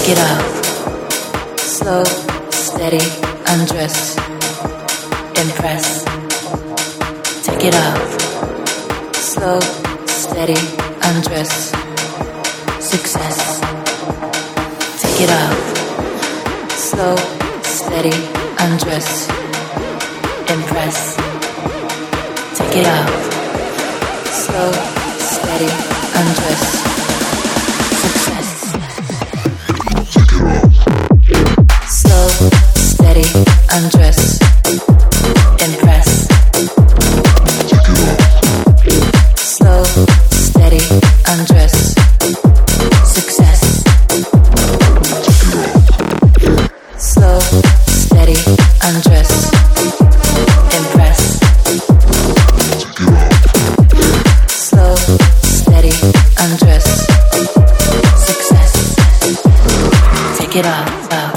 Take it out. Slow, steady, undress. Impress. Take it out. Slow, steady, undress. Success. Take it out. Slow, steady, undress. Impress. Take it out. Slow, steady, undress. Success. Slow, steady, undress. Impress. Slow, steady, undress. Success. Slow, steady, undress. Impress. Slow, steady, undress. Success. Take it out.